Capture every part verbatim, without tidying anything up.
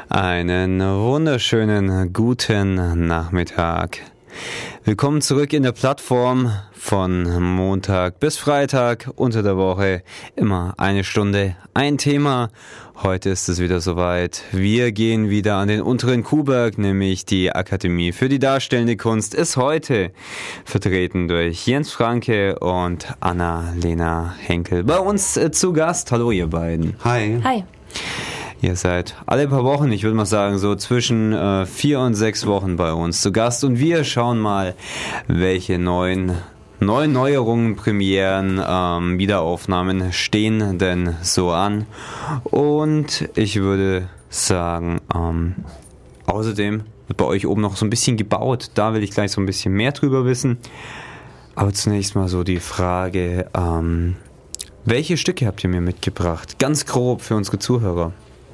Einen wunderschönen guten Nachmittag. Willkommen zurück in der Plattform von Montag bis Freitag unter der Woche. Immer eine Stunde, ein Thema. Heute ist es wieder soweit. Wir gehen wieder an den unteren Kuhberg, nämlich die Akademie für die Darstellende Kunst ist heute vertreten durch Jens Franke und Anna-Lena Henkel. Bei uns äh, zu Gast. Hallo ihr beiden. Hi. Hi. Ihr seid alle paar Wochen, ich würde mal sagen, so zwischen äh, vier und sechs Wochen bei uns zu Gast. Und wir schauen mal, welche neuen, neuen Neuerungen, Premieren, ähm, Wiederaufnahmen stehen denn so an. Und ich würde sagen, ähm, außerdem wird bei euch oben noch so ein bisschen gebaut. Da will ich gleich so ein bisschen mehr drüber wissen. Aber zunächst mal so die Frage, ähm, welche Stücke habt ihr mir mitgebracht? Ganz grob für unsere Zuhörer.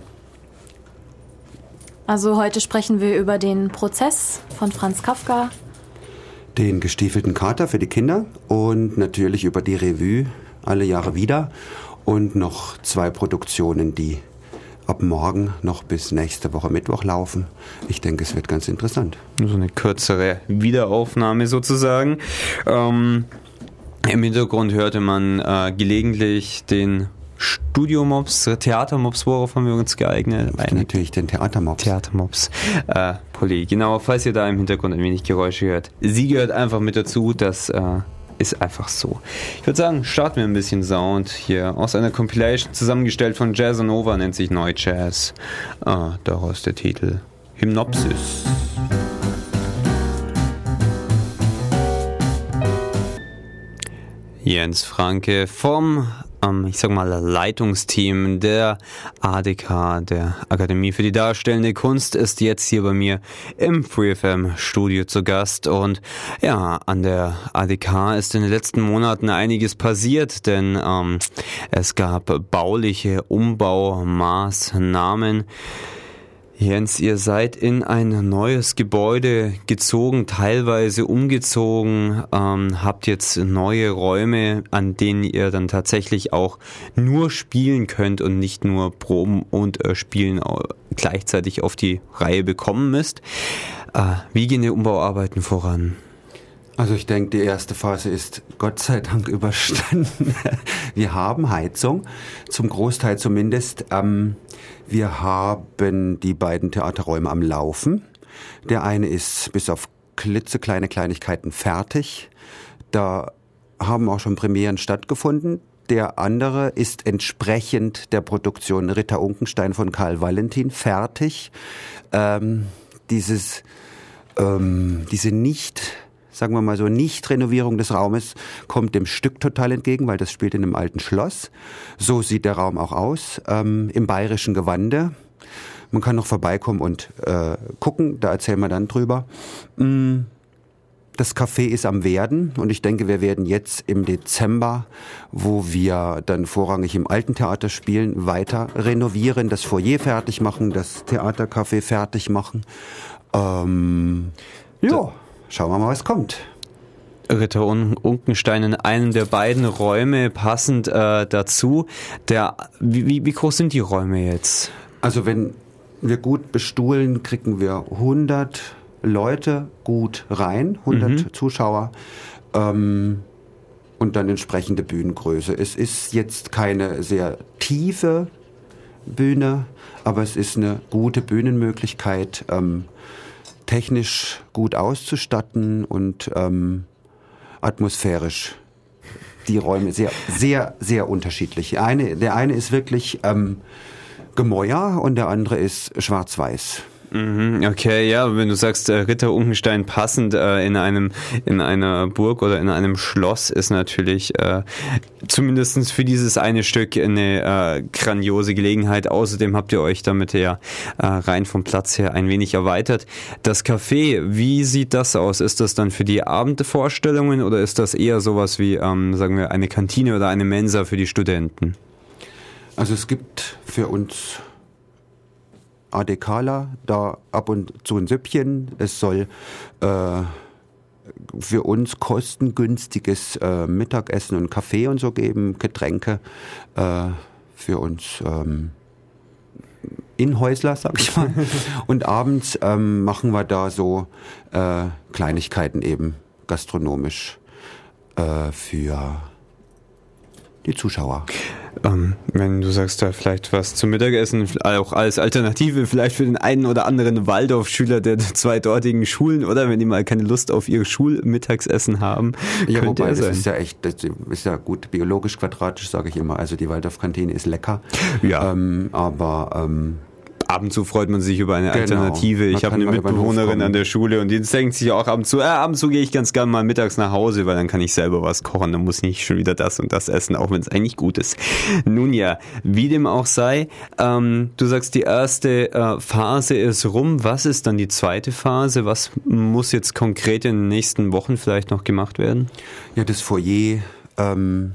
Also heute sprechen wir über den Prozess von Franz Kafka. Den gestiefelten Kater für die Kinder und natürlich über die Revue alle Jahre wieder und noch zwei Produktionen, die ab morgen noch bis nächste Woche Mittwoch laufen. Ich denke, es wird ganz interessant. So eine kürzere Wiederaufnahme sozusagen. Ähm, im Hintergrund hörte man äh, gelegentlich den Studiomops, Theatermops, worauf haben wir uns geeignet? Eine, natürlich den Theatermops. Theatermops. Äh, Polly, genau, falls ihr da im Hintergrund ein wenig Geräusche hört. Sie gehört einfach mit dazu, das äh, ist einfach so. Ich würde sagen, starten wir ein bisschen Sound hier aus einer Compilation zusammengestellt von Jazzanova, nennt sich Neu Jazz. Ah, daraus der Titel Hymnopsis. Jens Franke vom ich sag mal, Leitungsteam der A D K, der Akademie für die Darstellende Kunst, ist jetzt hier bei mir im FreeFM Studio zu Gast. Und ja, an der A D K ist in den letzten Monaten einiges passiert, denn ähm, es gab bauliche Umbaumaßnahmen. Jens, ihr seid in ein neues Gebäude gezogen, teilweise umgezogen, ähm, habt jetzt neue Räume, an denen ihr dann tatsächlich auch nur spielen könnt und nicht nur proben und äh, spielen gleichzeitig auf die Reihe bekommen müsst. Äh, wie gehen die Umbauarbeiten voran? Also ich denke, die erste Phase ist Gott sei Dank überstanden. Wir haben Heizung, zum Großteil zumindest. Ähm, wir haben die beiden Theaterräume am Laufen. Der eine ist bis auf klitzekleine Kleinigkeiten fertig. Da haben auch schon Premieren stattgefunden. Der andere ist entsprechend der Produktion Ritter Unkenstein von Karl Valentin fertig. Ähm, dieses, ähm, diese nicht... sagen wir mal so, Nicht-Renovierung des Raumes kommt dem Stück total entgegen, weil das spielt in einem alten Schloss. So sieht der Raum auch aus, ähm, im bayerischen Gewande. Man kann noch vorbeikommen und äh, gucken, da erzählen wir dann drüber. Das Café ist am Werden und ich denke, wir werden jetzt im Dezember, wo wir dann vorrangig im Alten Theater spielen, weiter renovieren, das Foyer fertig machen, das Theatercafé fertig machen. Ähm, ja. Schauen wir mal, was kommt. Ritter Unkenstein in einem der beiden Räume passend äh, dazu. Der, wie, wie groß sind die Räume jetzt? Also wenn wir gut bestuhlen, kriegen wir hundert Leute gut rein, hundert mhm. Zuschauer ähm, und dann entsprechende Bühnengröße. Es ist jetzt keine sehr tiefe Bühne, aber es ist eine gute Bühnenmöglichkeit, ähm, technisch gut auszustatten und ähm, atmosphärisch die Räume sehr, sehr, sehr unterschiedlich. Eine, der eine ist wirklich ähm, Gemäuer und der andere ist schwarz-weiß. Okay, ja, wenn du sagst, äh, Ritter Unkenstein passend äh, in einem in einer Burg oder in einem Schloss ist natürlich äh, zumindest für dieses eine Stück eine äh, grandiose Gelegenheit. Außerdem habt ihr euch damit ja äh, rein vom Platz her ein wenig erweitert. Das Café, wie sieht das aus? Ist das dann für die Abendvorstellungen oder ist das eher sowas wie, ähm, sagen wir, eine Kantine oder eine Mensa für die Studenten? Also es gibt für uns ADKler da ab und zu ein Süppchen. Es soll äh, für uns kostengünstiges äh, Mittagessen und Kaffee und so geben, Getränke. Äh, für uns ähm, Inhäusler, sag ich mal. Und abends ähm, machen wir da so äh, Kleinigkeiten eben gastronomisch äh, für die Zuschauer. Ähm, wenn du sagst, da vielleicht was zum Mittagessen, auch als Alternative vielleicht für den einen oder anderen Waldorfschüler der zwei dortigen Schulen, oder wenn die mal keine Lust auf ihr Schulmittagsessen haben, ja, könnte wobei, er sein. Das ist ja echt, das ist ja gut, biologisch, quadratisch, sage ich immer. Also die Waldorfkantine ist lecker. Ja. Ähm, aber ähm, Ab und zu freut man sich über eine Genau. Alternative. Man Ich habe kann eine mal über den Hof Mitbewohnerin kommen. an der Schule und die denkt sich auch ab und zu, äh, ab und zu gehe ich ganz gern mal mittags nach Hause, weil dann kann ich selber was kochen, dann muss ich nicht schon wieder das und das essen, auch wenn es eigentlich gut ist. Nun ja, wie dem auch sei, ähm, du sagst, die erste äh, Phase ist rum. Was ist dann die zweite Phase? Was muss jetzt konkret in den nächsten Wochen vielleicht noch gemacht werden? ja, das Foyer ähm,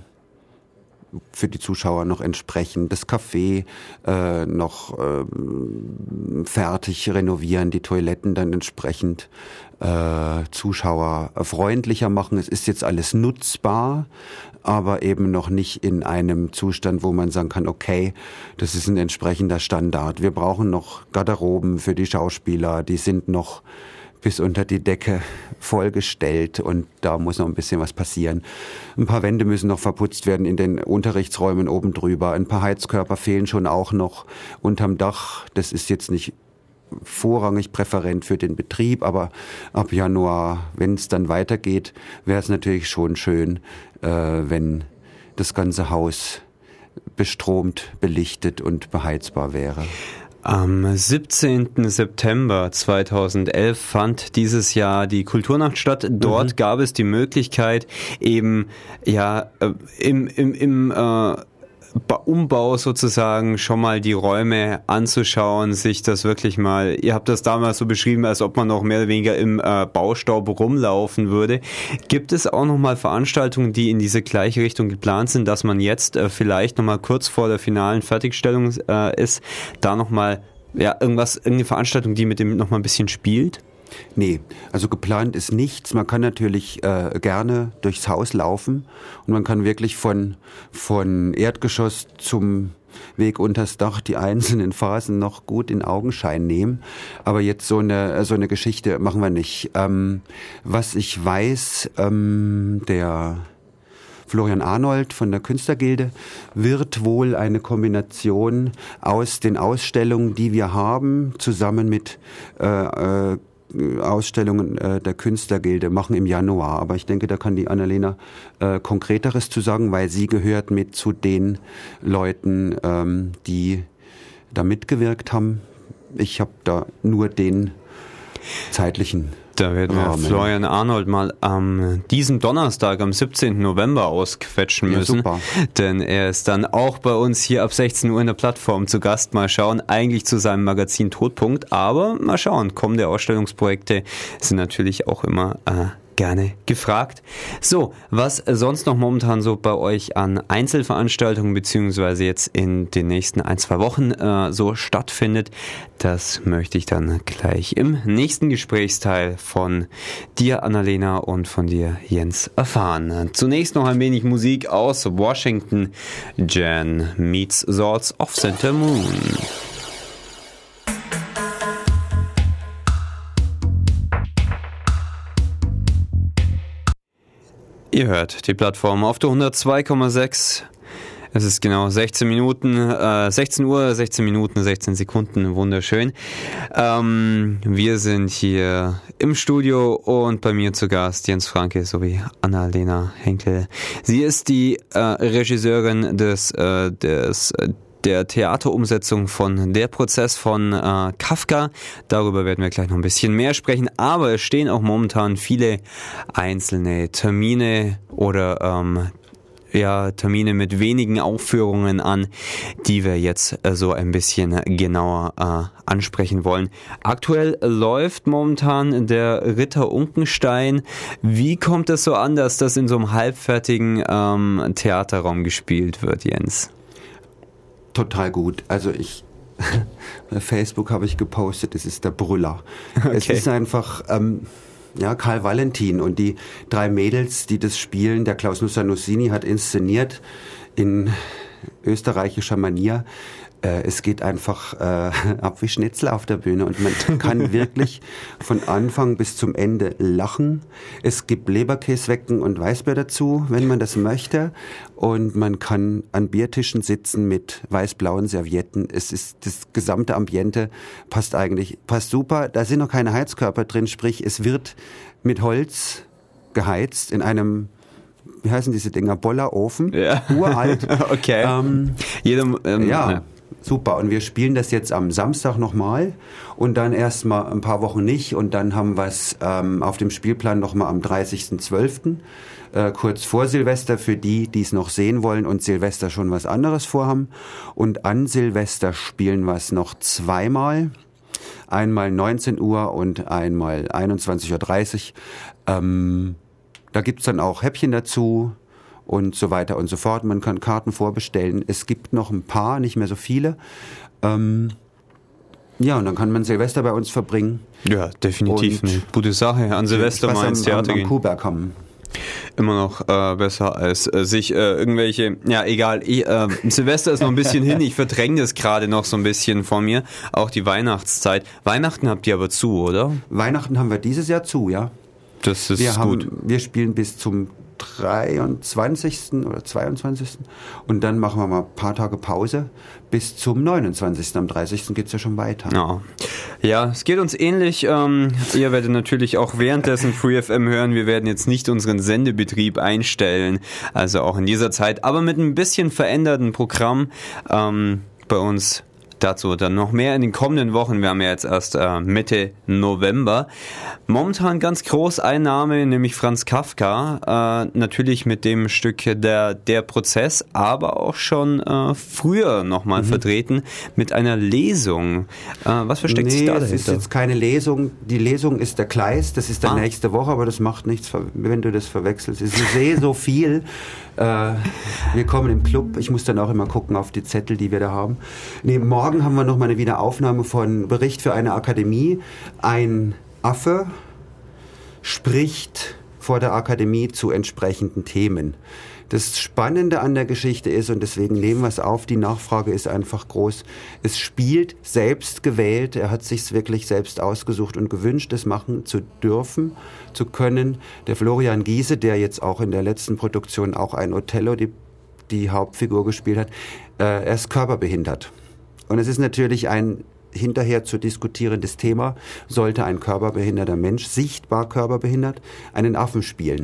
für die Zuschauer noch entsprechend, das Café äh, noch ähm, fertig renovieren, die Toiletten dann entsprechend äh, Zuschauer freundlicher machen. Es ist jetzt alles nutzbar, aber eben noch nicht in einem Zustand, wo man sagen kann, okay, das ist ein entsprechender Standard. Wir brauchen noch Garderoben für die Schauspieler, die sind noch bis unter die Decke vollgestellt und da muss noch ein bisschen was passieren. Ein paar Wände müssen noch verputzt werden in den Unterrichtsräumen oben drüber. Ein paar Heizkörper fehlen schon auch noch unterm Dach. Das ist jetzt nicht vorrangig präferent für den Betrieb, aber ab Januar, wenn es dann weitergeht, wäre es natürlich schon schön, äh, wenn das ganze Haus bestromt, belichtet und beheizbar wäre. Am siebzehnten September zweitausendelf fand dieses Jahr die Kulturnacht statt. Dort mhm. gab es die Möglichkeit, eben ja im, im, im äh, Umbau sozusagen schon mal die Räume anzuschauen, sich das wirklich mal, ihr habt das damals so beschrieben, als ob man noch mehr oder weniger im äh, Baustaub rumlaufen würde. Gibt es auch nochmal Veranstaltungen, die in diese gleiche Richtung geplant sind, dass man jetzt äh, vielleicht nochmal kurz vor der finalen Fertigstellung äh, ist, da nochmal ja, irgendwas, irgendeine Veranstaltung, die mit dem nochmal ein bisschen spielt? Nee, also geplant ist nichts. Man kann natürlich äh, gerne durchs Haus laufen und man kann wirklich von, von Erdgeschoss zum Weg unters Dach die einzelnen Phasen noch gut in Augenschein nehmen. Aber jetzt so eine, so eine Geschichte machen wir nicht. Ähm, was ich weiß, ähm, der Florian Arnold von der Künstlergilde wird wohl eine Kombination aus den Ausstellungen, die wir haben, zusammen mit äh, äh, Ausstellungen äh, der Künstlergilde machen im Januar. Aber ich denke, da kann die Annalena äh, Konkreteres zu sagen, weil sie gehört mit zu den Leuten, ähm, die da mitgewirkt haben. Ich habe da nur den zeitlichen Da werden wir Rahmen. Florian Arnold mal am diesem Donnerstag, am siebzehnten November ausquetschen müssen. Ja, super. Denn er ist dann auch bei uns hier ab sechzehn Uhr in der Plattform zu Gast. Mal schauen, eigentlich zu seinem Magazin Todpunkt. Aber mal schauen, kommende Ausstellungsprojekte sind natürlich auch immer äh, gerne gefragt. So, was sonst noch momentan so bei euch an Einzelveranstaltungen beziehungsweise jetzt in den nächsten ein, zwei Wochen äh, so stattfindet, das möchte ich dann gleich im nächsten Gesprächsteil von dir, Annalena, und von dir, Jens, erfahren. Zunächst noch ein wenig Musik aus Washington. Jan meets Swords of Center Moon. Ihr hört die Plattform auf der hundertzwei Komma sechs. Es ist genau sechzehn Minuten, äh, sechzehn Uhr, sechzehn Minuten, sechzehn Sekunden, wunderschön. Ähm, wir sind hier im Studio und bei mir zu Gast Jens Franke sowie Annalena Henkel. Sie ist die äh, Regisseurin des, äh, des äh, der Theaterumsetzung von Der Prozess von äh, Kafka. Darüber werden wir gleich noch ein bisschen mehr sprechen, aber es stehen auch momentan viele einzelne Termine oder ähm, ja, Termine mit wenigen Aufführungen an, die wir jetzt äh, so ein bisschen genauer äh, ansprechen wollen. Aktuell läuft momentan der Ritter Unkenstein. Wie kommt es so an, dass das in so einem halbfertigen ähm, Theaterraum gespielt wird, Jens? Total gut. Also ich, bei Facebook habe ich gepostet, es ist der Brüller. Okay. Es ist einfach, ähm, ja, Karl Valentin und die drei Mädels, die das spielen, der Klaus Nussanu-Nussini hat inszeniert in österreichischer Manier. Äh, es geht einfach äh, ab wie Schnitzel auf der Bühne und man kann wirklich von Anfang bis zum Ende lachen. Es gibt Leberkäswecken und Weißbier dazu, wenn man das möchte. Und man kann an Biertischen sitzen mit weiß-blauen Servietten. Es ist das gesamte Ambiente passt eigentlich, passt super. Da sind noch keine Heizkörper drin, sprich es wird mit Holz geheizt in einem, wie heißen diese Dinger, Bollerofen, ja. uralt. Okay. Ähm, Jedem, ähm, ja. ja. Super, und wir spielen das jetzt am Samstag nochmal und dann erst mal ein paar Wochen nicht und dann haben wir es ähm, auf dem Spielplan nochmal am dreißigsten zwölften Äh, kurz vor Silvester für die, die es noch sehen wollen und Silvester schon was anderes vorhaben. Und an Silvester spielen wir es noch zweimal, einmal neunzehn Uhr und einmal einundzwanzig Uhr dreißig. Ähm, da gibt's dann auch Häppchen dazu. Und so weiter und so fort. Man kann Karten vorbestellen. Es gibt noch ein paar, nicht mehr so viele. Ähm, ja, und dann kann man Silvester bei uns verbringen. Ja, definitiv Und eine gute Sache. An Silvester mal ins Theater am, am gehen. Kuhberg haben. Immer noch äh, besser als äh, sich äh, irgendwelche, ja egal, ich, äh, Silvester ist noch ein bisschen hin, ich verdränge das gerade noch so ein bisschen von mir. Auch die Weihnachtszeit. Weihnachten habt ihr aber zu, oder? Weihnachten haben wir dieses Jahr zu, ja. Das ist wir gut. Haben, wir spielen bis zum dreiundzwanzigsten oder zweiundzwanzigsten und dann machen wir mal ein paar Tage Pause bis zum neunundzwanzigsten Am dreißigsten geht's ja schon weiter. Ja, ja, es geht uns ähnlich. Ähm, ihr werdet natürlich auch währenddessen Free F M hören. Wir werden jetzt nicht unseren Sendebetrieb einstellen, also auch in dieser Zeit, aber mit ein bisschen veränderten Programm ähm, bei uns. Dazu dann noch mehr in den kommenden Wochen. Wir haben ja jetzt erst äh, Mitte November. Momentan ganz groß Einnahme, nämlich Franz Kafka. Äh, natürlich mit dem Stück der, der Prozess, aber auch schon äh, früher nochmal mhm. vertreten mit einer Lesung. Äh, was versteckt nee, sich da dahinter? dahinter? Das ist jetzt keine Lesung. Die Lesung ist der Kleist. Das ist dann ah. nächste Woche, aber das macht nichts, wenn du das verwechselst. Ich sehe so viel. Äh, wir kommen im Club. Ich muss dann auch immer gucken auf die Zettel, die wir da haben. Nee, morgen haben wir noch mal eine Wiederaufnahme von Bericht für eine Akademie. Ein Affe spricht vor der Akademie zu entsprechenden Themen. Das Spannende an der Geschichte ist, und deswegen nehmen wir es auf, die Nachfrage ist einfach groß, es spielt selbst gewählt, er hat sich's wirklich selbst ausgesucht und gewünscht, es machen zu dürfen, zu können. Der Florian Giese, der jetzt auch in der letzten Produktion auch ein Othello, die, die Hauptfigur gespielt hat, äh, er ist körperbehindert. Und es ist natürlich ein hinterher zu diskutierendes Thema, sollte ein körperbehinderter Mensch, sichtbar körperbehindert, einen Affen spielen.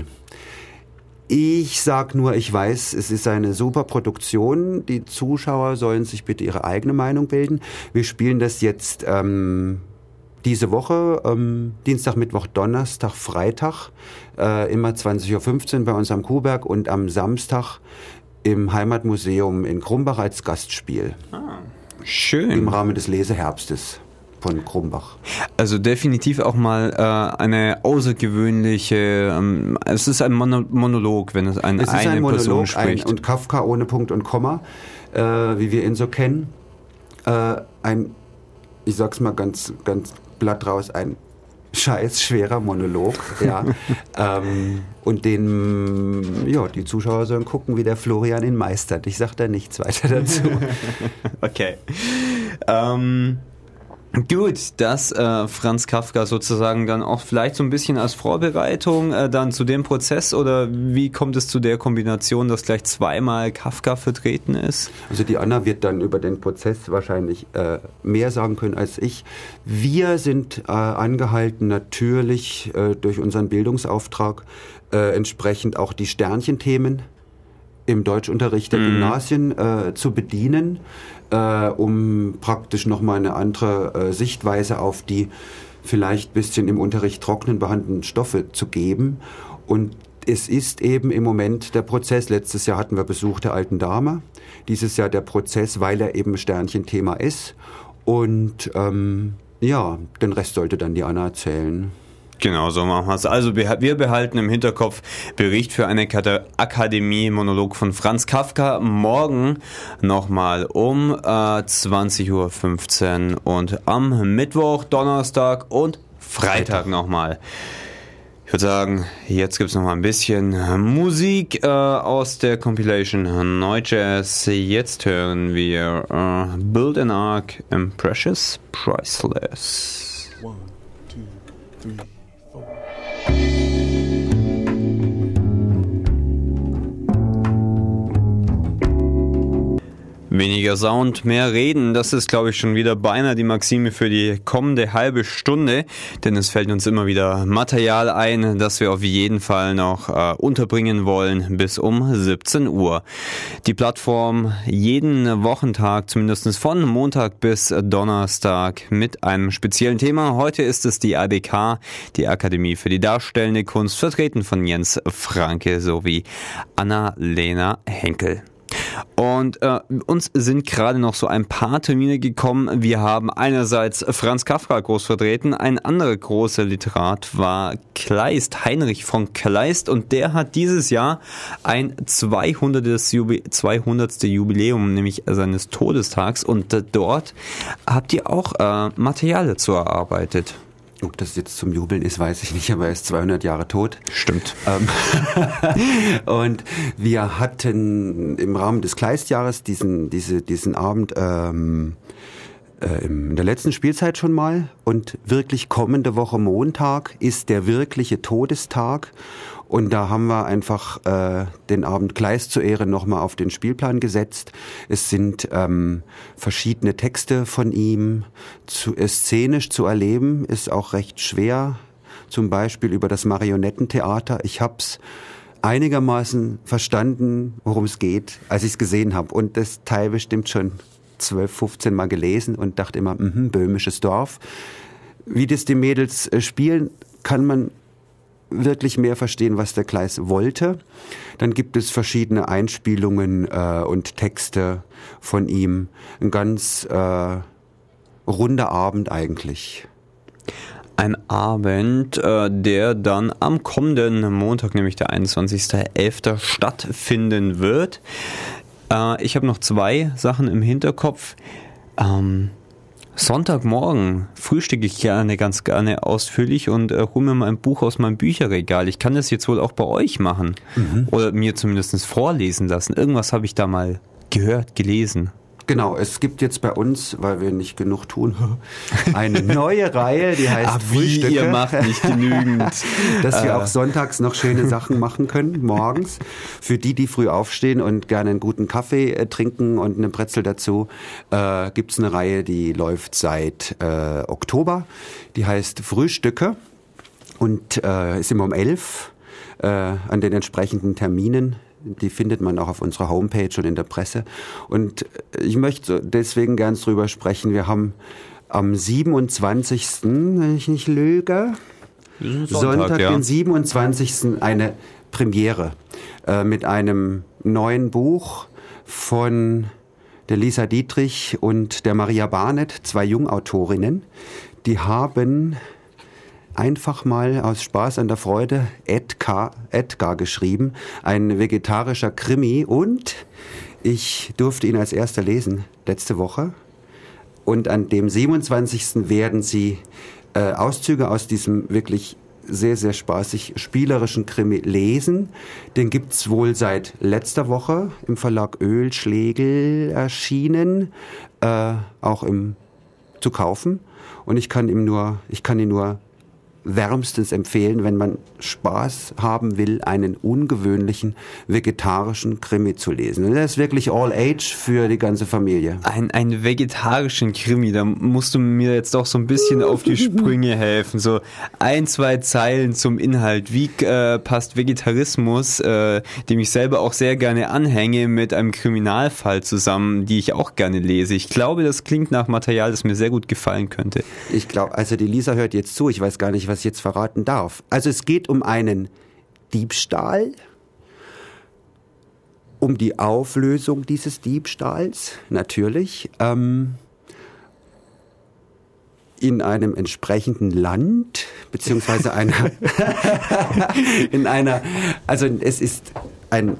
Ich sag nur, ich weiß, es ist eine super Produktion. Die Zuschauer sollen sich bitte ihre eigene Meinung bilden. Wir spielen das jetzt ähm, diese Woche, ähm, Dienstag, Mittwoch, Donnerstag, Freitag, äh, immer zwanzig Uhr fünfzehn bei uns am Kuhberg und am Samstag im Heimatmuseum in Krumbach als Gastspiel. Ah, schön. Im Rahmen des Leseherbstes von Krumbach. Also definitiv auch mal äh, eine außergewöhnliche, ähm, es ist ein Mono- Monolog, wenn es, ein, es ist eine ein Monolog, Person spricht. Ein, und Kafka ohne Punkt und Komma, äh, wie wir ihn so kennen. Äh, ein, ich sag's mal ganz, ganz platt raus, ein scheiß schwerer Monolog, ja. ähm, und den, ja, die Zuschauer sollen gucken, wie der Florian ihn meistert. Ich sag da nichts weiter dazu. Okay. Ähm... Gut, dass äh, Franz Kafka sozusagen dann auch vielleicht so ein bisschen als Vorbereitung äh, dann zu dem Prozess, oder wie kommt es zu der Kombination, dass gleich zweimal Kafka vertreten ist? Also die Anna wird dann über den Prozess wahrscheinlich äh, mehr sagen können als ich. Wir sind äh, angehalten, natürlich äh, durch unseren Bildungsauftrag äh, entsprechend auch die Sternchenthemen im Deutschunterricht der mhm. Gymnasien äh, zu bedienen, äh, um praktisch nochmal eine andere äh, Sichtweise auf die vielleicht ein bisschen im Unterricht trockenen behandelten Stoffe zu geben. Und es ist eben im Moment der Prozess. Letztes Jahr hatten wir Besuch der alten Dame. Dieses Jahr der Prozess, weil er eben Sternchenthema ist. Und ähm, ja, den Rest sollte dann die Anna erzählen. Genau, so machen wir es. Also wir behalten im Hinterkopf Bericht für eine Akademie, Monolog von Franz Kafka. Morgen nochmal um äh, zwanzig Uhr fünfzehn und am Mittwoch, Donnerstag und Freitag nochmal. Ich würde sagen, jetzt gibt es noch mal ein bisschen Musik äh, aus der Compilation Neujazz. Jetzt hören wir äh, Build an Ark and Precious Priceless. One, two, three, four. Weniger Sound, mehr Reden, das ist, glaube ich, schon wieder beinahe die Maxime für die kommende halbe Stunde, denn es fällt uns immer wieder Material ein, das wir auf jeden Fall noch äh, unterbringen wollen bis um siebzehn Uhr. Die Plattform jeden Wochentag, zumindest von Montag bis Donnerstag mit einem speziellen Thema. Heute ist es die A D K, die Akademie für die Darstellende Kunst, vertreten von Jens Franke sowie Anna-Lena Henkel. Und äh, uns sind gerade noch so ein paar Termine gekommen. Wir haben einerseits Franz Kafka groß vertreten, ein anderer großer Literat war Kleist, Heinrich von Kleist, und der hat dieses Jahr ein zweihundertste Jubiläum, nämlich seines Todestags, und äh, dort habt ihr auch äh, Material dazu erarbeitet. Ob das jetzt zum Jubeln ist, weiß ich nicht, aber er ist zweihundert Jahre tot. Stimmt. Ähm und wir hatten im Rahmen des Kleistjahres diesen, diese, diesen Abend ähm, äh, in der letzten Spielzeit schon mal. Und wirklich kommende Woche Montag ist der wirkliche Todestag. Und da haben wir einfach äh, den Abend Kleist zu Ehren nochmal auf den Spielplan gesetzt. Es sind ähm, verschiedene Texte von ihm. Zu, äh, szenisch zu erleben ist auch recht schwer. Zum Beispiel über das Marionettentheater. Ich hab's einigermaßen verstanden, worum es geht, als ich es gesehen habe. Und das Teil bestimmt schon zwölf, fünfzehn Mal gelesen und dachte immer, mh, böhmisches Dorf. Wie das die Mädels äh, spielen, kann man wirklich mehr verstehen, was der Kleist wollte. Dann gibt es verschiedene Einspielungen äh, und Texte von ihm. Ein ganz äh, runder Abend eigentlich. Ein Abend, äh, der dann am kommenden Montag, nämlich der einundzwanzigsten elften stattfinden wird. Äh, ich habe noch zwei Sachen im Hinterkopf. Ähm, Sonntagmorgen frühstücke ich gerne, ganz gerne ausführlich und äh, hole mir mal ein Buch aus meinem Bücherregal. Ich kann das jetzt wohl auch bei euch machen. Mhm. Oder mir zumindest vorlesen lassen. Irgendwas habe ich da mal gehört, gelesen. Genau, es gibt jetzt bei uns, weil wir nicht genug tun, eine neue Reihe, die heißt Ach, wie, Frühstücke. Ihr macht nicht genügend. Dass wir auch sonntags noch schöne Sachen machen können, morgens. Für die, die früh aufstehen und gerne einen guten Kaffee äh, trinken und eine Brezel dazu, äh, gibt es eine Reihe, die läuft seit äh, Oktober. Die heißt Frühstücke und äh, ist immer um elf äh, an den entsprechenden Terminen. Die findet man auch auf unserer Homepage und in der Presse. Und ich möchte deswegen gern drüber sprechen. Wir haben am siebenundzwanzigsten, wenn ich nicht lüge, Sonntag, Sonntag ja. den siebenundzwanzigsten eine Premiere äh, mit einem neuen Buch von der Lisa Dietrich und der Maria Barnett, zwei Jungautorinnen. Die haben einfach mal aus Spaß an der Freude Edgar, Edgar geschrieben, ein vegetarischer Krimi, und ich durfte ihn als erster lesen letzte Woche, und an dem siebenundzwanzigsten werden sie äh, Auszüge aus diesem wirklich sehr, sehr spaßig spielerischen Krimi lesen. Den gibt's wohl seit letzter Woche im Verlag Oehlschlegel erschienen, äh, auch im, zu kaufen, und ich kann ihm nur, ich kann ihn nur wärmstens empfehlen, wenn man Spaß haben will, einen ungewöhnlichen vegetarischen Krimi zu lesen. Und der ist wirklich all age für die ganze Familie. Ein, ein vegetarischen Krimi, da musst du mir jetzt doch so ein bisschen auf die Sprünge helfen. So ein, zwei Zeilen zum Inhalt. Wie äh, passt Vegetarismus, äh, dem ich selber auch sehr gerne anhänge, mit einem Kriminalfall zusammen, die ich auch gerne lese? Ich glaube, das klingt nach Material, das mir sehr gut gefallen könnte. Ich glaube, also die Lisa hört jetzt zu. Ich weiß gar nicht, was ich jetzt verraten darf. Also es geht um einen Diebstahl, um die Auflösung dieses Diebstahls, natürlich, ähm, in einem entsprechenden Land, beziehungsweise einer, in einer, also es ist ein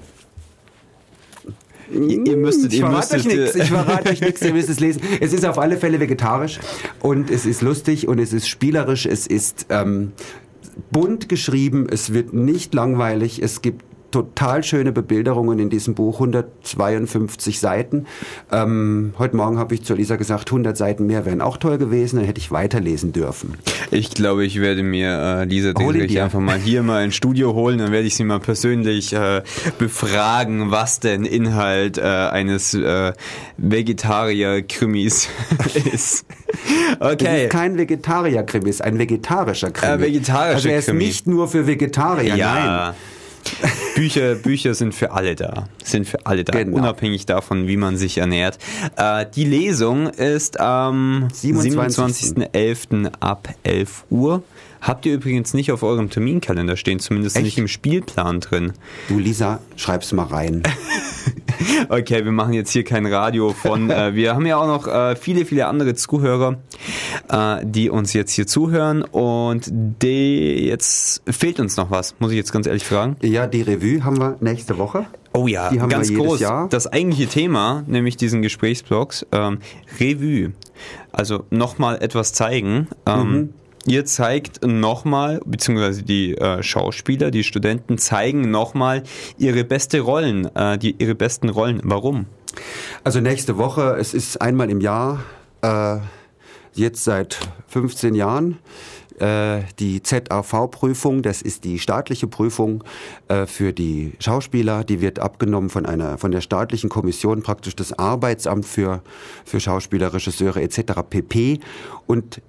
Ihr, ihr müsstet, ich ihr verrate müsstet, euch nichts, ich verrate euch nichts, ihr müsst es lesen. Es ist auf alle Fälle vegetarisch und es ist lustig und es ist spielerisch, es ist ähm, bunt geschrieben, es wird nicht langweilig, es gibt total schöne Bebilderungen in diesem Buch, hundertzweiundfünfzig Seiten. Ähm, heute Morgen habe ich zu Lisa gesagt, hundert Seiten mehr wären auch toll gewesen, dann hätte ich weiterlesen dürfen. Ich glaube, ich werde mir äh, Lisa tatsächlich einfach mal hier mal ins Studio holen, dann werde ich sie mal persönlich äh, befragen, was denn Inhalt äh, eines äh, Vegetarier-Krimis ist. Okay. Es ist kein Vegetarier-Krimi, es ist ein vegetarischer Krimi. Äh, vegetarischer also er ist Krimi. nicht nur für Vegetarier, ja. nein. Bücher, Bücher sind für alle da. Sind für alle da, genau. Unabhängig davon, wie man sich ernährt. Äh, die Lesung ist am siebenundzwanzigsten elften ab elf Uhr. Habt ihr übrigens nicht auf eurem Terminkalender stehen, zumindest Echt? Nicht im Spielplan drin. Du, Lisa, schreib's mal rein. Okay, wir machen jetzt hier kein Radio von. Äh, wir haben ja auch noch äh, viele, viele andere Zuhörer, äh, die uns jetzt hier zuhören. Und die, jetzt fehlt uns noch was, muss ich jetzt ganz ehrlich fragen. Ja, die Revue haben wir nächste Woche. Oh ja, die haben ganz wir jedes groß. Jahr. Das eigentliche Thema, nämlich diesen Gesprächsblogs, ähm, Revue. Also nochmal etwas zeigen. Ähm, mhm. Ihr zeigt nochmal, beziehungsweise die äh, Schauspieler, die Studenten zeigen nochmal ihre beste Rollen, äh, die, ihre besten Rollen. Warum? Also nächste Woche, es ist einmal im Jahr, äh, jetzt seit fünfzehn Jahren, äh, die Z A V-Prüfung, das ist die staatliche Prüfung äh, für die Schauspieler, die wird abgenommen von einer, von der staatlichen Kommission, praktisch das Arbeitsamt für, für Schauspieler, Regisseure et cetera pp. Und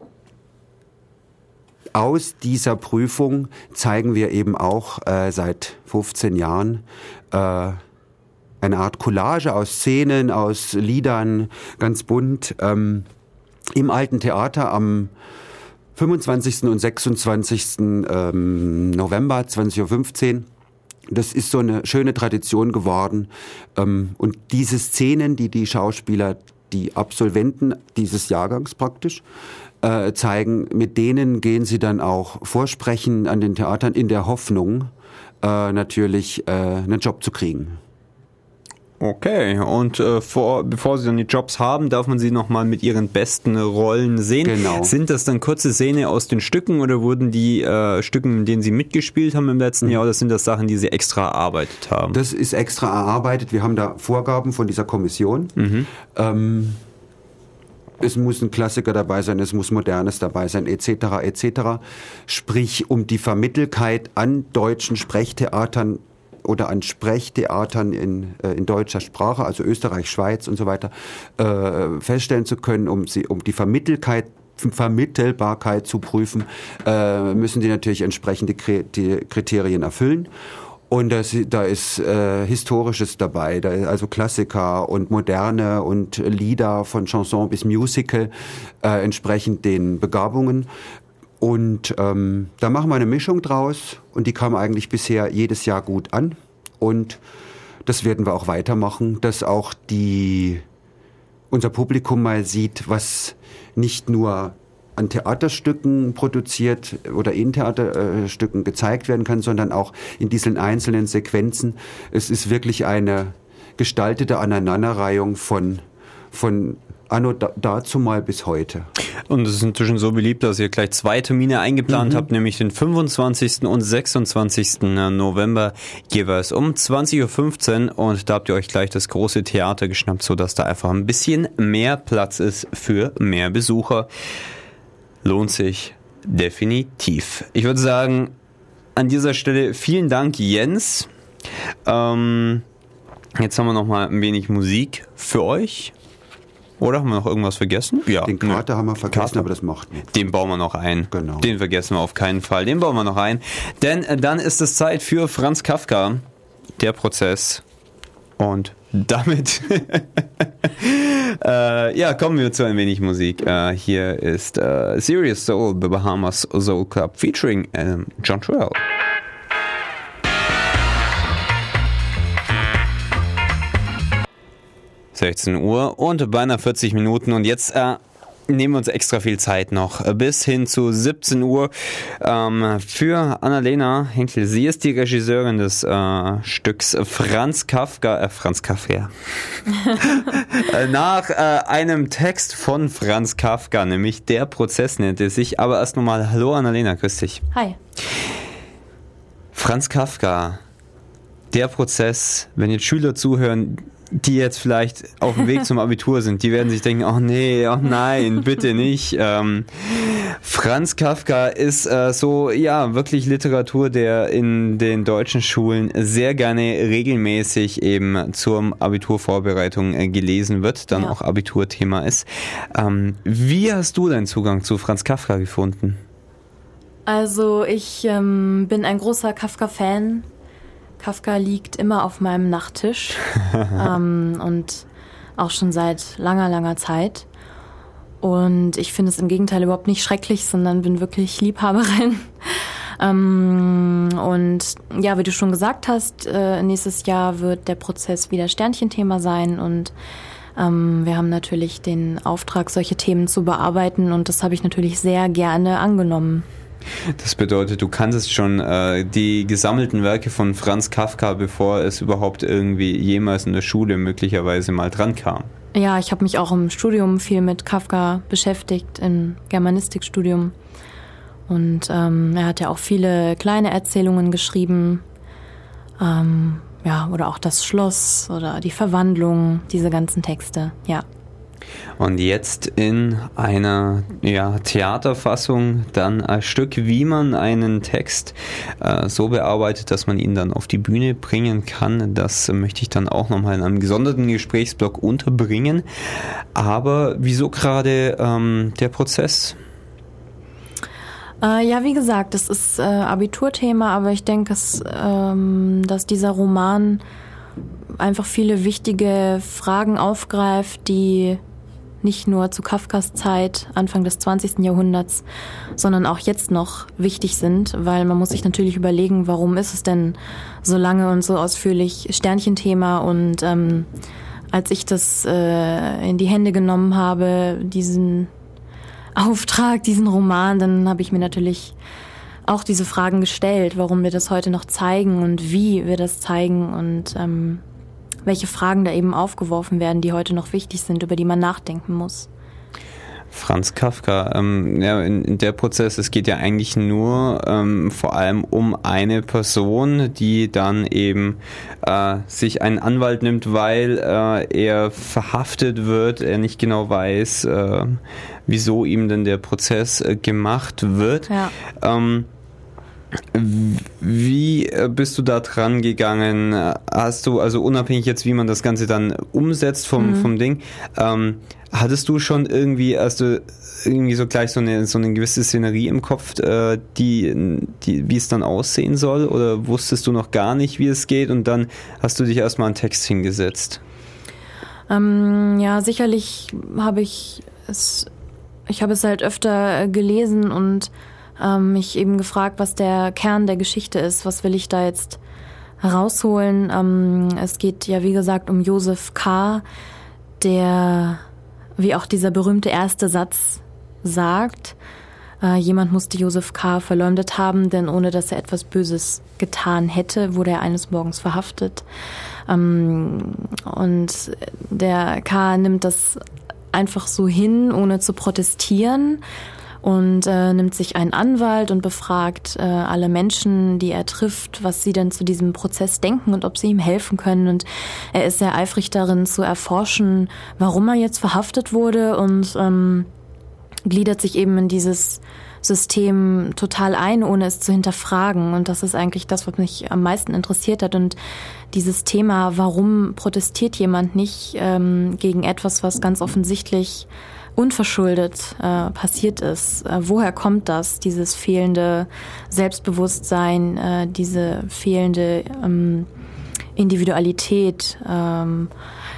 aus dieser Prüfung zeigen wir eben auch äh, seit fünfzehn Jahren äh, eine Art Collage aus Szenen, aus Liedern, ganz bunt, ähm, im Alten Theater am fünfundzwanzigsten und sechsundzwanzigsten Ähm, November, zwanzig Uhr fünfzehn. Das ist so eine schöne Tradition geworden. Ähm, und diese Szenen, die die Schauspieler, die Absolventen dieses Jahrgangs praktisch, Äh, zeigen, mit denen gehen sie dann auch vorsprechen an den Theatern in der Hoffnung, äh, natürlich äh, einen Job zu kriegen. Okay, und äh, vor, bevor sie dann die Jobs haben, darf man sie nochmal mit ihren besten Rollen sehen. Genau. Sind das dann kurze Szenen aus den Stücken oder wurden die äh, Stücken, in denen sie mitgespielt haben im letzten mhm. Jahr, oder sind das Sachen, die sie extra erarbeitet haben? Das ist extra erarbeitet. Wir haben da Vorgaben von dieser Kommission. Mhm. Ähm, Es muss ein Klassiker dabei sein, es muss Modernes dabei sein, et cetera, et cetera. Sprich, um die Vermittelkeit an deutschen Sprechtheatern oder an Sprechtheatern in, äh, in deutscher Sprache, also Österreich, Schweiz und so weiter, äh, feststellen zu können, um sie, um die Vermittelkeit Vermittelbarkeit zu prüfen, äh, müssen die natürlich entsprechende Kriterien erfüllen. Und das, da ist äh, Historisches dabei, da ist also Klassiker und Moderne und Lieder von Chanson bis Musical, äh, entsprechend den Begabungen. Und ähm, da machen wir eine Mischung draus und die kam eigentlich bisher jedes Jahr gut an. Und das werden wir auch weitermachen, dass auch die unser Publikum mal sieht, was nicht nur an Theaterstücken produziert oder in Theaterstücken gezeigt werden kann, sondern auch in diesen einzelnen Sequenzen. Es ist wirklich eine gestaltete Aneinanderreihung von, von anno dazu mal bis heute. Und es ist inzwischen so beliebt, dass ihr gleich zwei Termine eingeplant mhm. habt, nämlich den fünfundzwanzigsten und sechsundzwanzigsten November jeweils um zwanzig Uhr fünfzehn, und da habt ihr euch gleich das große Theater geschnappt, sodass da einfach ein bisschen mehr Platz ist für mehr Besucher. Lohnt sich definitiv. Ich würde sagen, an dieser Stelle vielen Dank, Jens. Ähm, jetzt haben wir noch mal ein wenig Musik für euch. Oder haben wir noch irgendwas vergessen? Ja. Den Kater ne. haben wir vergessen, Kater. Aber das macht nichts. Den bauen wir noch ein. Genau. Den vergessen wir auf keinen Fall. Den bauen wir noch ein. Denn äh, dann ist es Zeit für Franz Kafka, der Prozess. Und damit äh, ja, kommen wir zu ein wenig Musik. Äh, hier ist äh, Serious Soul, The Bahamas Soul Club featuring äh, John Terrell. sechzehn Uhr und beinahe vierzig Minuten, und jetzt äh, nehmen wir uns extra viel Zeit noch bis hin zu siebzehn Uhr ähm, für Annalena Henkel. Sie ist die Regisseurin des äh, Stücks Franz Kafka, äh, Franz Kafka, nach äh, einem Text von Franz Kafka, nämlich Der Prozess nennt es sich. Aber erst nochmal, hallo Annalena, grüß dich. Hi. Franz Kafka, der Prozess, wenn jetzt Schüler zuhören, die jetzt vielleicht auf dem Weg zum Abitur sind, die werden sich denken, oh nee, oh nein, bitte nicht. Ähm, Franz Kafka ist äh, so, ja, wirklich Literatur, der in den deutschen Schulen sehr gerne regelmäßig eben zur Abiturvorbereitung äh, gelesen wird, dann ja. auch Abiturthema ist. Ähm, wie hast du deinen Zugang zu Franz Kafka gefunden? Also ich ähm, bin ein großer Kafka-Fan. Kafka liegt immer auf meinem Nachttisch ähm, und auch schon seit langer, langer Zeit. Und ich finde es im Gegenteil überhaupt nicht schrecklich, sondern bin wirklich Liebhaberin. ähm, und ja, wie du schon gesagt hast, äh, nächstes Jahr wird der Prozess wieder Sternchenthema sein und ähm, wir haben natürlich den Auftrag, solche Themen zu bearbeiten und das habe ich natürlich sehr gerne angenommen. Das bedeutet, du kanntest schon äh, die gesammelten Werke von Franz Kafka, bevor es überhaupt irgendwie jemals in der Schule möglicherweise mal dran kam. Ja, ich habe mich auch im Studium viel mit Kafka beschäftigt, im Germanistikstudium. Und ähm, er hat ja auch viele kleine Erzählungen geschrieben. Ähm, ja, oder auch das Schloss oder die Verwandlung, diese ganzen Texte, ja. Und jetzt in einer ja, Theaterfassung dann ein Stück, wie man einen Text äh, so bearbeitet, dass man ihn dann auf die Bühne bringen kann. Das möchte ich dann auch nochmal in einem gesonderten Gesprächsblock unterbringen. Aber wieso gerade ähm, der Prozess? Äh, ja, wie gesagt, das ist äh, Abiturthema, aber ich denke, dass, ähm, dass dieser Roman einfach viele wichtige Fragen aufgreift, die nicht nur zu Kafkas Zeit, Anfang des zwanzigsten Jahrhunderts, sondern auch jetzt noch wichtig sind, weil man muss sich natürlich überlegen, warum ist es denn so lange und so ausführlich Sternchenthema und ähm, als ich das äh, in die Hände genommen habe, diesen Auftrag, diesen Roman, dann habe ich mir natürlich auch diese Fragen gestellt, warum wir das heute noch zeigen und wie wir das zeigen und ähm, welche Fragen da eben aufgeworfen werden, die heute noch wichtig sind, über die man nachdenken muss. Franz Kafka, ähm, ja, in, in der Prozess, es geht ja eigentlich nur ähm, vor allem um eine Person, die dann eben äh, sich einen Anwalt nimmt, weil äh, er verhaftet wird, er nicht genau weiß, äh, wieso ihm denn der Prozess äh, gemacht wird. Ja. Ähm, Wie bist du da dran gegangen? Hast du, also unabhängig jetzt, wie man das Ganze dann umsetzt vom, mhm. vom Ding, ähm, hattest du schon irgendwie, hast du irgendwie so gleich so eine, so eine gewisse Szenerie im Kopf, äh, die, die, wie es dann aussehen soll? Oder wusstest du noch gar nicht, wie es geht und dann hast du dich erstmal einen Text hingesetzt? Ähm, ja, sicherlich habe ich es, ich habe es halt öfter gelesen und mich eben gefragt, was der Kern der Geschichte ist. Was will ich da jetzt herausholen? Ähm, es geht ja, wie gesagt, um Josef K., der, wie auch dieser berühmte erste Satz sagt, äh, jemand musste Josef K. verleumdet haben, denn ohne dass er etwas Böses getan hätte, wurde er eines Morgens verhaftet. Ähm, und der K. nimmt das einfach so hin, ohne zu protestieren, und äh, nimmt sich einen Anwalt und befragt äh, alle Menschen, die er trifft, was sie denn zu diesem Prozess denken und ob sie ihm helfen können. Und er ist sehr eifrig darin zu erforschen, warum er jetzt verhaftet wurde und ähm, gliedert sich eben in dieses System total ein, ohne es zu hinterfragen. Und das ist eigentlich das, was mich am meisten interessiert hat. Und dieses Thema, warum protestiert jemand nicht ähm, gegen etwas, was ganz offensichtlich unverschuldet äh, passiert ist. Äh, woher kommt das, dieses fehlende Selbstbewusstsein, äh, diese fehlende ähm, Individualität? Ähm,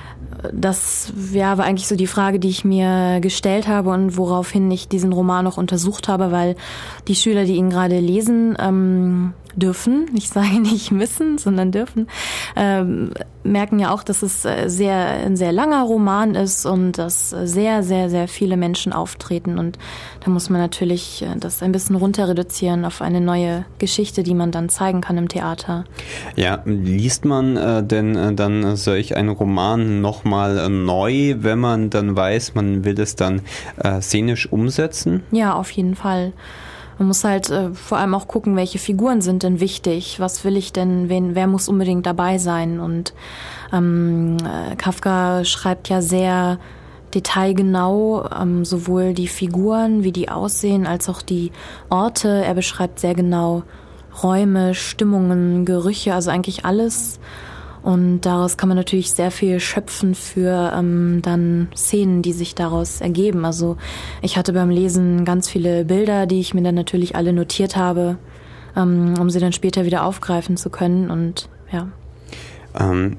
das ja, war eigentlich so die Frage, die ich mir gestellt habe und woraufhin ich diesen Roman noch untersucht habe, weil die Schüler, die ihn gerade lesen, ähm, dürfen, ich sage nicht müssen, sondern dürfen, ähm, merken ja auch, dass es sehr, ein sehr langer Roman ist und dass sehr, sehr, sehr viele Menschen auftreten. Und da muss man natürlich das ein bisschen runter reduzieren auf eine neue Geschichte, die man dann zeigen kann im Theater. Ja, liest man äh, denn äh, dann solch einen Roman nochmal äh, neu, wenn man dann weiß, man will es dann äh, szenisch umsetzen? Ja, auf jeden Fall. man muss halt äh, vor allem auch gucken, welche Figuren sind denn wichtig, was will ich denn, wen, wer muss unbedingt dabei sein. Und ähm, äh, Kafka schreibt ja sehr detailgenau, ähm, sowohl die Figuren, wie die aussehen, als auch die Orte. Er beschreibt sehr genau Räume, Stimmungen, Gerüche, also eigentlich alles. Und daraus kann man natürlich sehr viel schöpfen für ähm, dann Szenen, die sich daraus ergeben. Also ich hatte beim Lesen ganz viele Bilder, die ich mir dann natürlich alle notiert habe, ähm, um sie dann später wieder aufgreifen zu können. Und ja. Ähm,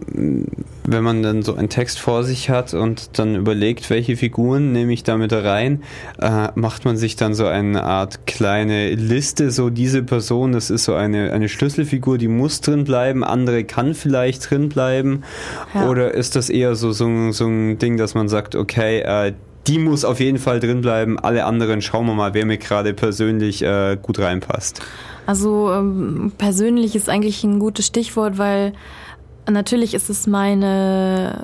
wenn man dann so einen Text vor sich hat und dann überlegt, welche Figuren nehme ich da mit rein, äh, macht man sich dann so eine Art kleine Liste, so diese Person, das ist so eine, eine Schlüsselfigur, die muss drin bleiben, andere kann vielleicht drin bleiben, ja. Oder ist das eher so, so, so ein Ding, dass man sagt, okay, äh, die muss auf jeden Fall drin bleiben, alle anderen schauen wir mal, wer mir gerade persönlich äh, gut reinpasst? Also ähm, persönlich ist eigentlich ein gutes Stichwort, weil natürlich ist es meine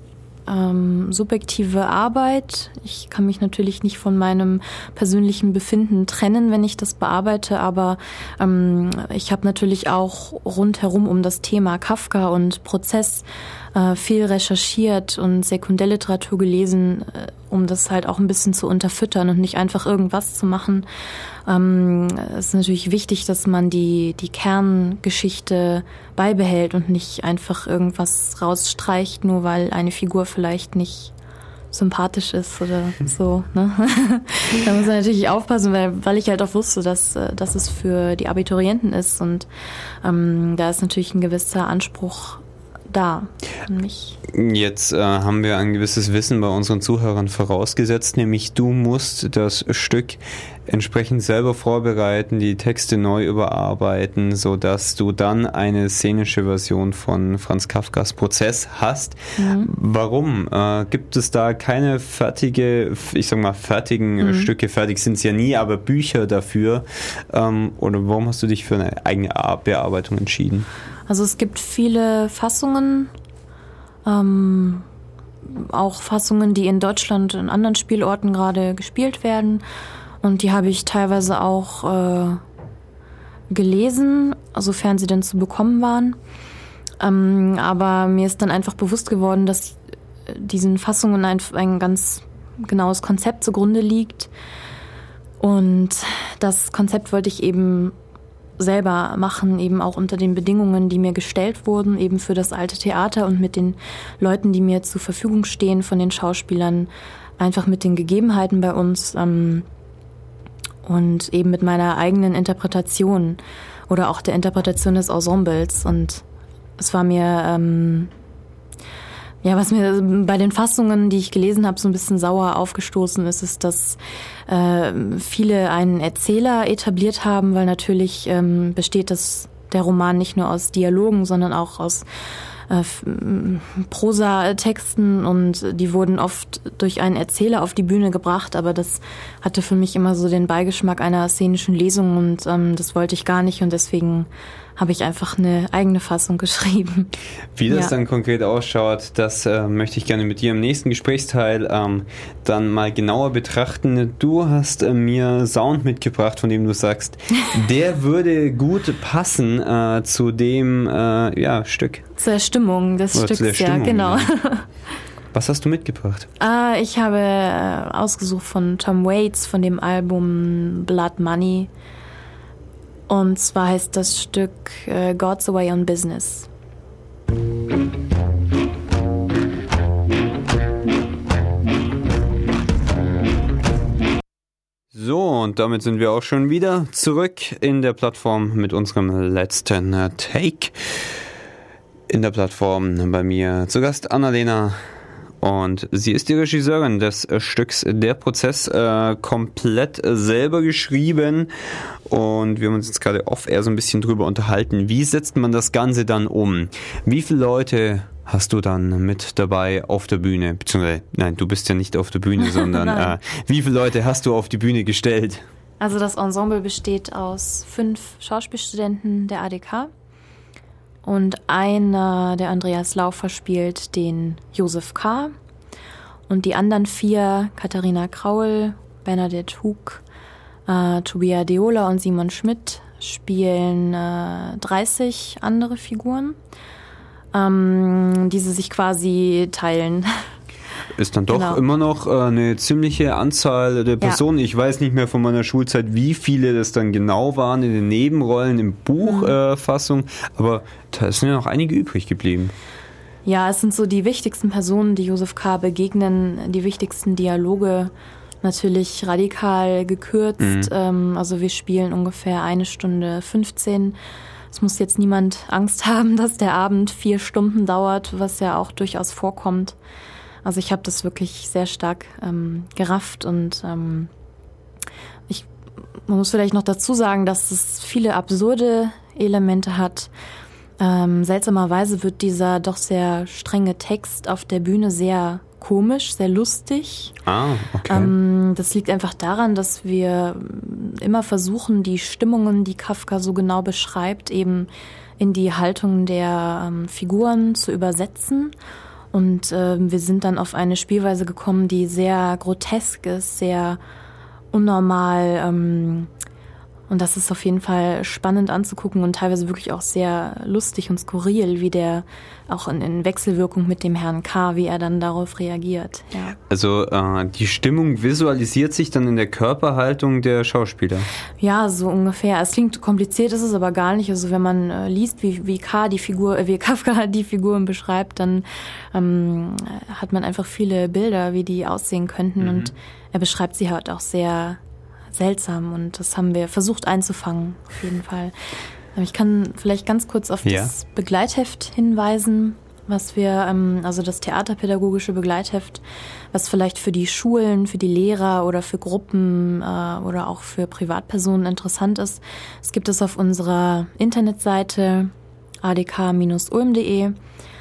ähm, subjektive Arbeit. Ich kann mich natürlich nicht von meinem persönlichen Befinden trennen, wenn ich das bearbeite, aber ähm, ich habe natürlich auch rundherum um das Thema Kafka und Prozess äh, viel recherchiert und Sekundärliteratur gelesen, äh, um das halt auch ein bisschen zu unterfüttern und nicht einfach irgendwas zu machen. Ähm, es ist natürlich wichtig, dass man die, die Kerngeschichte beibehält und nicht einfach irgendwas rausstreicht, nur weil eine Figur vielleicht nicht sympathisch ist oder so. Ne? Da muss man natürlich aufpassen, weil, weil ich halt auch wusste, dass, dass es für die Abiturienten ist und ähm, da ist natürlich ein gewisser Anspruch da an mich. Jetzt äh, haben wir ein gewisses Wissen bei unseren Zuhörern vorausgesetzt, nämlich du musst das Stück entsprechend selber vorbereiten, die Texte neu überarbeiten, sodass du dann eine szenische Version von Franz Kafkas Prozess hast. Mhm. Warum? Äh, gibt es da keine fertige, ich sag mal fertigen mhm. Stücke, fertig sind es ja nie, aber Bücher dafür? Ähm, oder warum hast du dich für eine eigene Bearbeitung entschieden? Also es gibt viele Fassungen, ähm, auch Fassungen, die in Deutschland in anderen Spielorten gerade gespielt werden. Und die habe ich teilweise auch äh, gelesen, sofern sie denn zu bekommen waren. Ähm, aber mir ist dann einfach bewusst geworden, dass diesen Fassungen ein, ein ganz genaues Konzept zugrunde liegt. Und das Konzept wollte ich eben selber machen, eben auch unter den Bedingungen, die mir gestellt wurden, eben für das alte Theater und mit den Leuten, die mir zur Verfügung stehen, von den Schauspielern, einfach mit den Gegebenheiten bei uns ähm, und eben mit meiner eigenen Interpretation oder auch der Interpretation des Ensembles. Und es war mir, ähm, ja, was mir bei den Fassungen, die ich gelesen habe, so ein bisschen sauer aufgestoßen ist, ist, dass äh, viele einen Erzähler etabliert haben, weil natürlich ähm, besteht das, der Roman nicht nur aus Dialogen, sondern auch aus äh, Prosatexten und die wurden oft durch einen Erzähler auf die Bühne gebracht, aber das hatte für mich immer so den Beigeschmack einer szenischen Lesung und ähm, das wollte ich gar nicht und deswegen habe ich einfach eine eigene Fassung geschrieben. Wie das ja. dann konkret ausschaut, das äh, möchte ich gerne mit dir im nächsten Gesprächsteil ähm, dann mal genauer betrachten. Du hast äh, mir Sound mitgebracht, von dem du sagst, der würde gut passen äh, zu dem äh, ja, Stück. Zur Stimmung des Oder Stücks, Stimmung, ja, genau. Ja. Was hast du mitgebracht? Äh, ich habe äh, ausgesucht von Tom Waits, von dem Album Blood Money. Und zwar heißt das Stück äh, God's Away on Business. So, und damit sind wir auch schon wieder zurück in der Plattform mit unserem letzten Take. In der Plattform bei mir zu Gast Annalena. Und sie ist die Regisseurin des Stücks Der Prozess, äh, komplett selber geschrieben. Und wir haben uns jetzt gerade off-air so ein bisschen drüber unterhalten. Wie setzt man das Ganze dann um? Wie viele Leute hast du dann mit dabei auf der Bühne? Beziehungsweise, nein, du bist ja nicht auf der Bühne, sondern äh, wie viele Leute hast du auf die Bühne gestellt? Also das Ensemble besteht aus fünf Schauspielstudenten der A D K. Und einer, der Andreas Laufer, spielt den Josef K. Und die anderen vier, Katharina Kraul, Bernadette Hug, Äh, Tobias Deola und Simon Schmidt spielen äh, dreißig andere Figuren, ähm, die sie sich quasi teilen. Ist dann doch genau. immer noch äh, eine ziemliche Anzahl der Personen. Ja. Ich weiß nicht mehr von meiner Schulzeit, wie viele das dann genau waren in den Nebenrollen, in Buchfassung, mhm. äh, aber da sind ja noch einige übrig geblieben. Ja, es sind so die wichtigsten Personen, die Josef K. begegnen, die wichtigsten Dialoge, natürlich radikal gekürzt. Mhm. Ähm, also wir spielen ungefähr eine Stunde fünfzehn. Es muss jetzt niemand Angst haben, dass der Abend vier Stunden dauert, was ja auch durchaus vorkommt. Also ich habe das wirklich sehr stark ähm, gerafft und ähm, ich, man muss vielleicht noch dazu sagen, dass es viele absurde Elemente hat. Ähm, seltsamerweise wird dieser doch sehr strenge Text auf der Bühne sehr komisch, sehr lustig. Ah, okay. Ähm, das liegt einfach daran, dass wir immer versuchen, die Stimmungen, die Kafka so genau beschreibt, eben in die Haltung der ähm, Figuren zu übersetzen. Und äh, wir sind dann auf eine Spielweise gekommen, die sehr grotesk ist, sehr unnormal. Ähm, und das ist auf jeden Fall spannend anzugucken und teilweise wirklich auch sehr lustig und skurril, wie der auch in, in Wechselwirkung mit dem Herrn K., wie er dann darauf reagiert. Ja. Also äh, die Stimmung visualisiert sich dann in der Körperhaltung der Schauspieler? Ja, so ungefähr. Es klingt kompliziert, ist es aber gar nicht. Also wenn man äh, liest, wie, wie K. die Figur, äh, wie Kafka die Figuren beschreibt, dann ähm, hat man einfach viele Bilder, wie die aussehen könnten. Mhm. Und er beschreibt sie halt auch sehr seltsam und das haben wir versucht einzufangen, auf jeden Fall. Ich kann vielleicht ganz kurz auf ja. das Begleitheft hinweisen, was wir, also das theaterpädagogische Begleitheft, was vielleicht für die Schulen, für die Lehrer oder für Gruppen oder auch für Privatpersonen interessant ist. Es gibt es auf unserer Internetseite a d k Bindestrich ulm punkt de.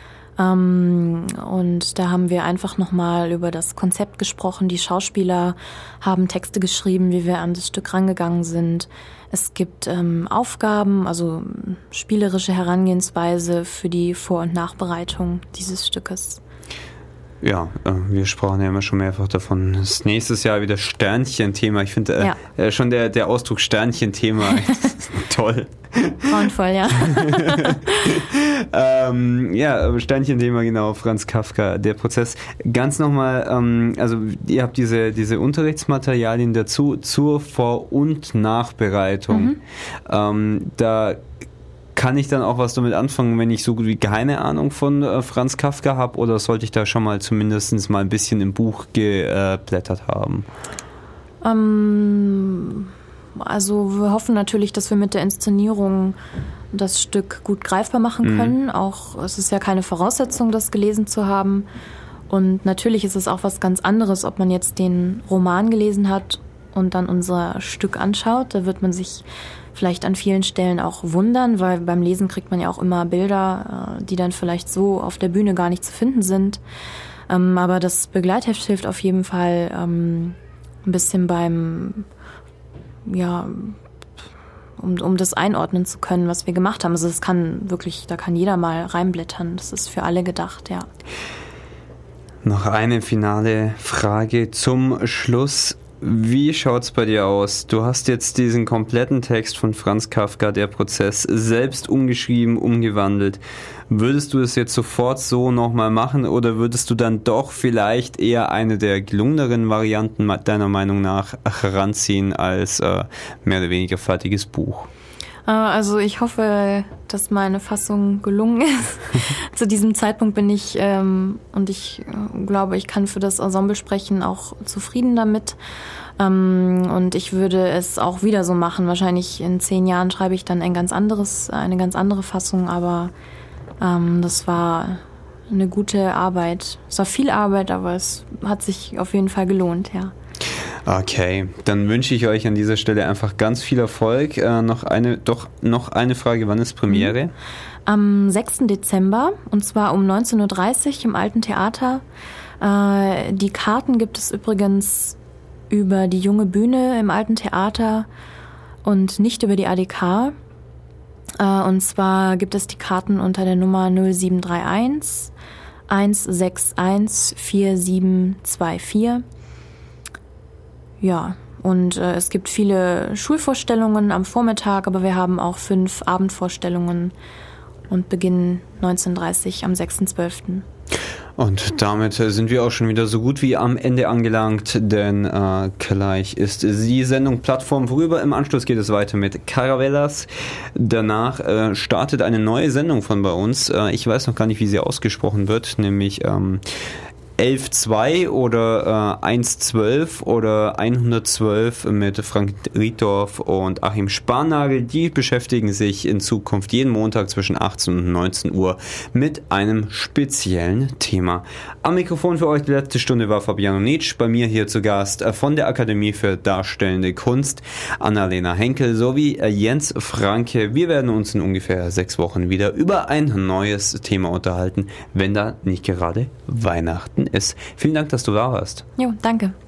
Um, und da haben wir einfach nochmal über das Konzept gesprochen. Die Schauspieler haben Texte geschrieben, wie wir an das Stück rangegangen sind. Es gibt ähm, Aufgaben, also spielerische Herangehensweise für die Vor- und Nachbereitung dieses Stückes. Ja, äh, wir sprachen ja immer schon mehrfach davon. Das nächstes Jahr wieder Sternchen-Thema. Ich finde äh, ja. äh, schon der, der Ausdruck Sternchen-Thema toll. Grauenvoll, ja. ähm, ja, Sternchen-Thema, genau, Franz Kafka, der Prozess. Ganz nochmal, ähm, also ihr habt diese, diese Unterrichtsmaterialien dazu zur Vor- und Nachbereitung. Mhm. Ähm, da kann ich dann auch was damit anfangen, wenn ich so gut wie keine Ahnung von äh, Franz Kafka habe, oder sollte ich da schon mal zumindest mal ein bisschen im Buch geblättert haben? Ähm, also wir hoffen natürlich, dass wir mit der Inszenierung das Stück gut greifbar machen können. Mhm. Auch es ist ja keine Voraussetzung, das gelesen zu haben. Und natürlich ist es auch was ganz anderes, ob man jetzt den Roman gelesen hat und dann unser Stück anschaut. Da wird man sich vielleicht an vielen Stellen auch wundern, weil beim Lesen kriegt man ja auch immer Bilder, die dann vielleicht so auf der Bühne gar nicht zu finden sind. Aber das Begleitheft hilft auf jeden Fall ein bisschen beim, ja, um, um das einordnen zu können, was wir gemacht haben. Also das kann wirklich, da kann jeder mal reinblättern. Das ist für alle gedacht, ja. Noch eine finale Frage zum Schluss. Wie schaut's bei dir aus? Du hast jetzt diesen kompletten Text von Franz Kafka, der Prozess, selbst umgeschrieben, umgewandelt. Würdest du es jetzt sofort so nochmal machen oder würdest du dann doch vielleicht eher eine der gelungeneren Varianten deiner Meinung nach heranziehen als äh, mehr oder weniger fertiges Buch? Also ich hoffe, dass meine Fassung gelungen ist. Zu diesem Zeitpunkt bin ich, ähm, und ich äh, glaube, ich kann für das Ensemble sprechen, auch zufrieden damit. Ähm, und ich würde es auch wieder so machen. Wahrscheinlich in zehn Jahren schreibe ich dann ein ganz anderes, eine ganz andere Fassung, aber ähm, das war eine gute Arbeit. Es war viel Arbeit, aber es hat sich auf jeden Fall gelohnt, ja. Okay, dann wünsche ich euch an dieser Stelle einfach ganz viel Erfolg. Äh, noch eine, doch noch eine Frage, wann ist Premiere? Mhm. Am sechsten Dezember, und zwar um neunzehn Uhr dreißig im Alten Theater. Äh, die Karten gibt es übrigens über die Junge Bühne im Alten Theater und nicht über die A D K. Äh, und zwar gibt es die Karten unter der Nummer null sieben drei eins eins sechs eins vier sieben zwei vier. Ja, Und äh, es gibt viele Schulvorstellungen am Vormittag, aber wir haben auch fünf Abendvorstellungen und beginnen neunzehn Uhr dreißig am sechster zwölfter Und damit sind wir auch schon wieder so gut wie am Ende angelangt, denn äh, gleich ist die Sendung Plattform vorüber. Im Anschluss geht es weiter mit Caravelas. Danach äh, startet eine neue Sendung von bei uns. Äh, ich weiß noch gar nicht, wie sie ausgesprochen wird, nämlich ähm, elf zwei oder äh, eins zwölf oder hundertzwölf mit Frank Riedorf und Achim Sparnagel. Die beschäftigen sich in Zukunft jeden Montag zwischen achtzehn und neunzehn Uhr mit einem speziellen Thema. Am Mikrofon für euch die letzte Stunde war Fabiano Nitsch, bei mir hier zu Gast von der Akademie für Darstellende Kunst Annalena Henkel sowie Jens Franke. Wir werden uns in ungefähr sechs Wochen wieder über ein neues Thema unterhalten, wenn da nicht gerade Weihnachten ist. Vielen Dank, dass du da warst. Jo, danke.